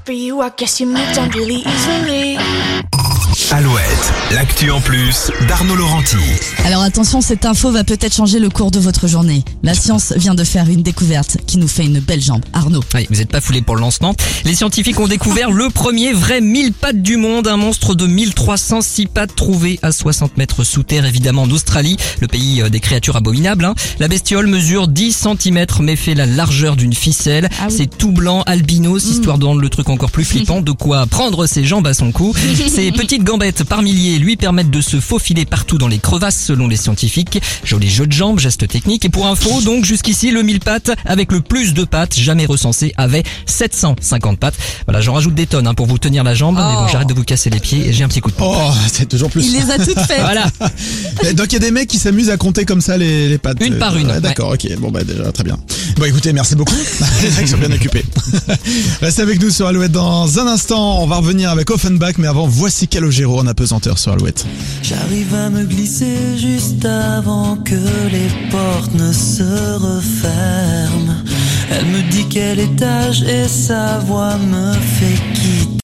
For you, I guess you moved on really easily. Alouette, l'actu en plus d'Arnaud Laurenti. Alors attention, cette info va peut-être changer le cours de votre journée. La science vient de faire une découverte qui nous fait une belle jambe. Arnaud. Oui, vous n'êtes pas foulé pour le lancement. Les scientifiques ont découvert le premier vrai 1000 pattes du monde, un monstre de 1306 pattes trouvé à 60 mètres sous terre, évidemment en Australie, le pays des créatures abominables. La bestiole mesure 10 cm mais fait la largeur d'une ficelle. Ah oui. C'est tout blanc, albinos, histoire de rendre le truc encore plus flippant, de quoi prendre ses jambes à son cou. Ces petites gambettes par milliers lui permettent de se faufiler partout dans les crevasses selon les scientifiques. Joli jeu de jambes, geste technique. Et pour info, donc jusqu'ici, le 1000 pattes avec le plus de pattes jamais recensé avait 750 pattes. Voilà, j'en rajoute des tonnes pour vous tenir la jambe, mais bon, j'arrête de vous casser les pieds et j'ai un petit coup de pompe. Oh, c'est toujours plus. Il les a toutes faites. Voilà, Donc il y a des mecs qui s'amusent à compter comme ça les pattes. une par une. Ouais, d'accord, ok. Bon bah déjà très bien. Bon écoutez, merci beaucoup. Les mecs sont bien occupés. Restez avec nous sur Alouette dans un instant. On va revenir avec Offenbach, mais avant voici Calogero en apesanteur sur Alouette. J'arrive à me glisser juste avant que les portes ne se referment. Elle me dit quel étage et sa voix me fait quitter.